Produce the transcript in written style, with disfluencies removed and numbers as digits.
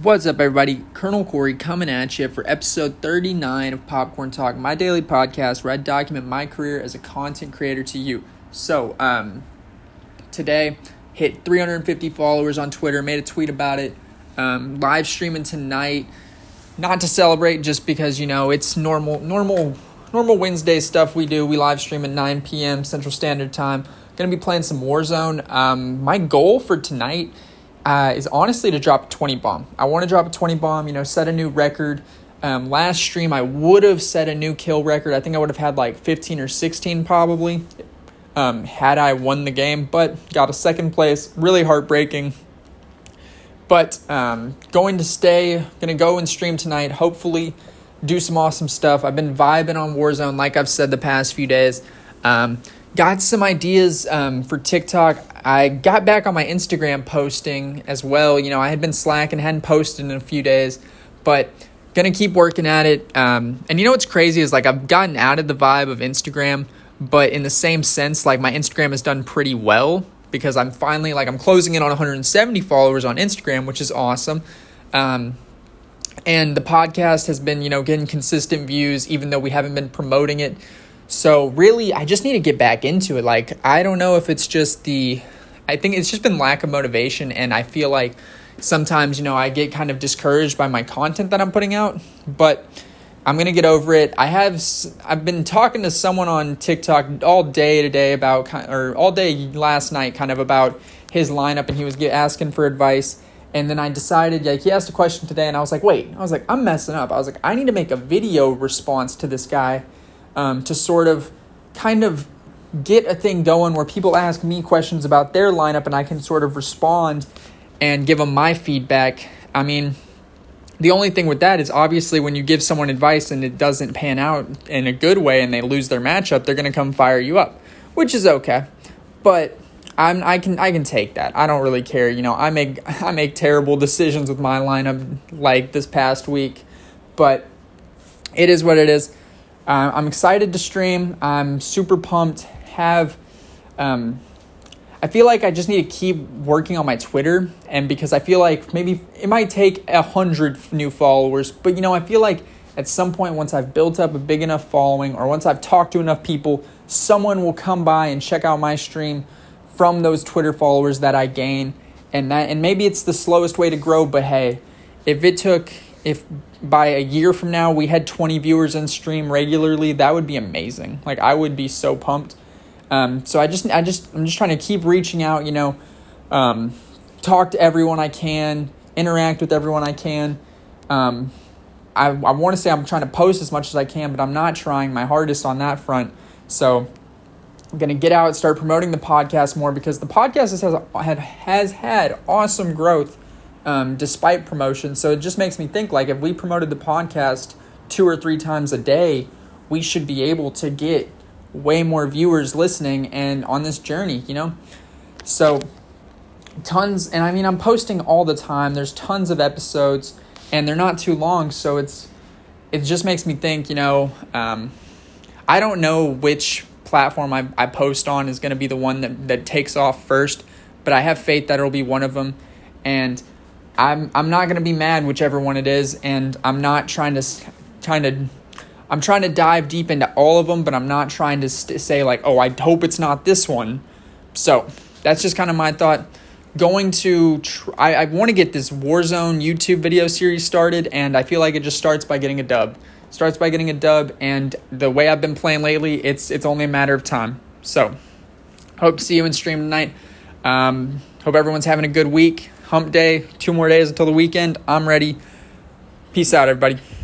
What's up, everybody? Colonel Corey coming at you for episode 39 of Popcorn Talk, my daily podcast where I document my career as a content creator to you. So, today, hit 350 followers on Twitter, made a tweet about it, live streaming tonight, not to celebrate just because, it's normal Wednesday stuff we do. We live stream at 9 p.m. Central Standard Time. Going to be playing some Warzone. My goal for tonight is honestly to drop a 20 bomb. I want to drop a 20 bomb, set a new record. Last stream, I would have set a new kill record. I think I would have had like 15 or 16 probably had I won the game, but got a second place. Really heartbreaking. But going to go and stream tonight, hopefully do some awesome stuff. I've been vibing on Warzone like I've said the past few days. Got some ideas for TikTok. I got back on my Instagram posting as well. I had been slacking, hadn't posted in a few days, but gonna keep working at it. And what's crazy is I've gotten out of the vibe of Instagram, but in the same sense, my Instagram has done pretty well because I'm finally I'm closing in on 170 followers on Instagram, which is awesome. And the podcast has been, getting consistent views, even though we haven't been promoting it. So really, I just need to get back into it. I don't know if it's just I think it's just been lack of motivation. And I feel like sometimes, I get kind of discouraged by my content that I'm putting out, but I'm going to get over it. I've been talking to someone on TikTok all day today all day last night kind of about his lineup, and he was asking for advice. And then I decided, he asked a question today, and I was like, I'm messing up. I was like, I need to make a video response to this guy to sort of kind of get a thing going where people ask me questions about their lineup and I can sort of respond and give them my feedback. I mean, the only thing with that is obviously when you give someone advice and it doesn't pan out in a good way and they lose their matchup, they're going to come fire you up, which is okay. But I can take that. I don't really care. I make terrible decisions with my lineup like this past week, but it is what it is. I'm excited to stream. I'm super pumped. I feel like I just need to keep working on my Twitter, and because I feel like maybe it might take 100 new followers, but I feel like at some point once I've built up a big enough following, or once I've talked to enough people, someone will come by and check out my stream from those Twitter followers that I gain, and maybe it's the slowest way to grow, but hey, if by a year from now we had 20 viewers in stream regularly, that would be amazing. I would be so pumped. So I'm just trying to keep reaching out, talk to everyone I can, interact with everyone I can. I want to say I'm trying to post as much as I can, but I'm not trying my hardest on that front. So I'm going to get out and start promoting the podcast more, because the podcast has had awesome growth despite promotion. So it just makes me think if we promoted the podcast 2 or 3 times a day, we should be able to get way more viewers listening and on this journey, So tons, and I'm posting all the time. There's tons of episodes and they're not too long. So it just makes me think, I don't know which platform I post on is going to be the one that takes off first, but I have faith that it'll be one of them. And I'm not going to be mad whichever one it is. And I'm not trying to dive deep into all of them, but I'm not trying to say I hope it's not this one. So that's just kind of my thought. I want to get this Warzone YouTube video series started, and I feel like it just starts by getting a dub. And the way I've been playing lately, it's only a matter of time. So hope to see you in stream tonight. Hope everyone's having a good week. Hump day, 2 more days until the weekend. I'm ready. Peace out, everybody.